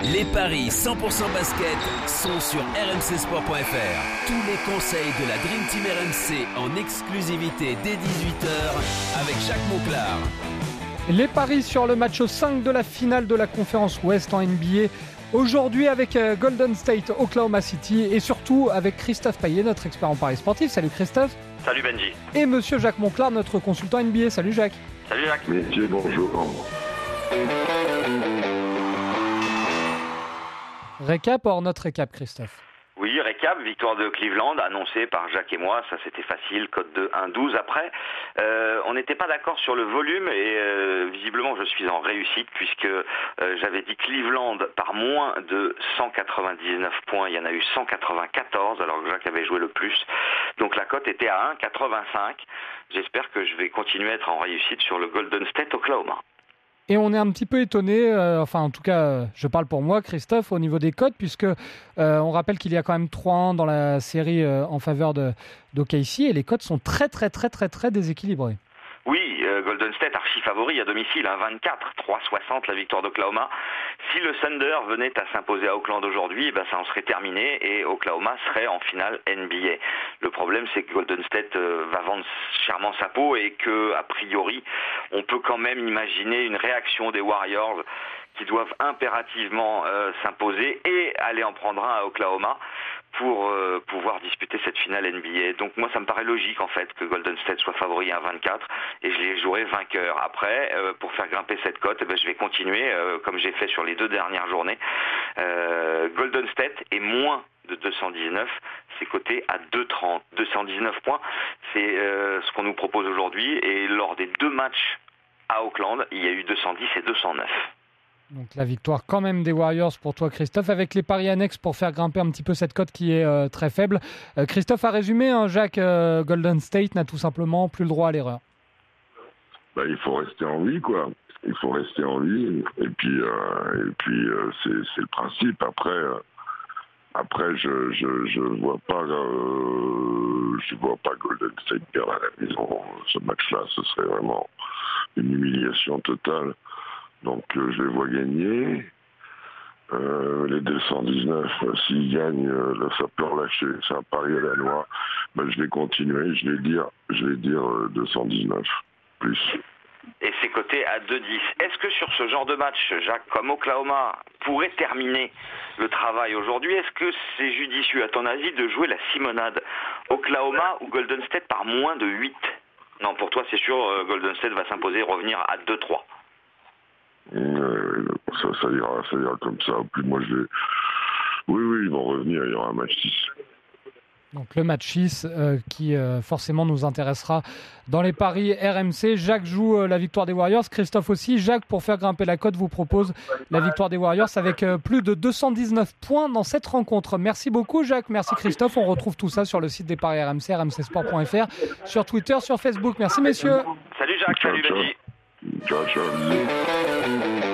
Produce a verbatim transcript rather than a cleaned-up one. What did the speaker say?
Les paris cent pour cent basket sont sur r m c sport point f r. Tous les conseils de la Dream Team R M C en exclusivité dès dix-huit heures avec Jacques Monclar. Les paris sur le match cinq de la finale de la conférence Ouest en N B A. Aujourd'hui avec Golden State, Oklahoma City et surtout avec Christophe Payet, notre expert en paris sportif. Salut Christophe. Salut Benji. Et monsieur Jacques Monclar, notre consultant N B A. Salut Jacques. Salut Jacques. Messieurs, bonjour. Récap hors notre récap, Christophe. Oui, récap, victoire de Cleveland annoncée par Jacques et moi, ça c'était facile, cote de un douze. Après, euh, on n'était pas d'accord sur le volume et euh, visiblement je suis en réussite puisque euh, j'avais dit Cleveland par moins de cent quatre-vingt-dix-neuf points, il y en a eu cent quatre-vingt-quatorze alors que Jacques avait joué le plus. Donc la cote était à un virgule quatre-vingt-cinq. J'espère que je vais continuer à être en réussite sur le Golden State Oklahoma. Et on est un petit peu étonné, euh, enfin en tout cas euh, je parle pour moi Christophe, au niveau des cotes, puisque euh, on rappelle qu'il y a quand même trois un dans la série euh, en faveur de, d'O K C et les cotes sont très très très très très déséquilibrées. Oui, euh, Golden State archi favori à domicile, hein, vingt-quatre, trois soixante la victoire d'Oklahoma. Si le Thunder venait à s'imposer à Oakland aujourd'hui, eh ben, ça en serait terminé et Oklahoma serait en finale N B A. Le problème, c'est que Golden State euh, va vendre chèrement sa peau et que, a priori, on peut quand même imaginer une réaction des Warriors qui doivent impérativement euh, s'imposer et aller en prendre un à Oklahoma pour euh, pouvoir disputer cette finale N B A. Donc moi ça me paraît logique en fait que Golden State soit favori à vingt-quatre et je les jouerai vainqueurs. Après, euh, pour faire grimper cette cote, eh ben, je vais continuer euh, comme j'ai fait sur les deux dernières journées. Euh, Golden State est moins de deux cent dix-neuf, c'est coté à deux trente. deux cent dix-neuf points, c'est euh, ce qu'on nous propose aujourd'hui et lors des deux matchs à Oakland, il y a eu deux cent dix et deux cent neuf. Donc la victoire quand même des Warriors pour toi Christophe, avec les paris annexes pour faire grimper un petit peu cette cote qui est euh, très faible. Euh, Christophe a résumé, hein, Jacques, euh, Golden State n'a tout simplement plus le droit à l'erreur. Bah, il faut rester en vie, quoi. Il faut rester en vie et puis, euh, et puis euh, c'est, c'est le principe. Après, euh, après je, je, je vois pas, euh, je vois pas Golden State perdre à la maison. Ce match-là, ce serait vraiment une humiliation totale. Donc euh, je les vois gagner. Euh, les deux cent dix-neuf, euh, s'ils gagnent, euh, là, ça peut relâcher. C'est un pari à la noix. Ben, je vais continuer. Je vais dire, je vais dire euh, deux cent dix-neuf plus. Et c'est coté à deux dix. Est-ce que sur ce genre de match, Jacques, comme Oklahoma pourrait terminer le travail aujourd'hui, est-ce que c'est judicieux, à ton avis, de jouer la simonade Oklahoma ou Golden State par moins de huit? Non, pour toi, c'est sûr, euh, Golden State va s'imposer et revenir à deux trois. Euh, ça, ça ira, ça ira comme ça. Plus moi, je vais... Oui, oui, ils vont revenir. Il y aura un match six. Donc le match six euh, qui euh, forcément nous intéressera dans les paris R M C. Jacques joue euh, la victoire des Warriors, Christophe aussi. Jacques, pour faire grimper la cote, vous propose la victoire des Warriors avec euh, plus de deux cent dix-neuf points dans cette rencontre. Merci beaucoup Jacques, merci Christophe. On retrouve tout ça sur le site des paris R M C, r m c sport point f r, sur Twitter, sur Facebook. Merci messieurs. Salut Jacques, salut Benji. Ciao, ciao.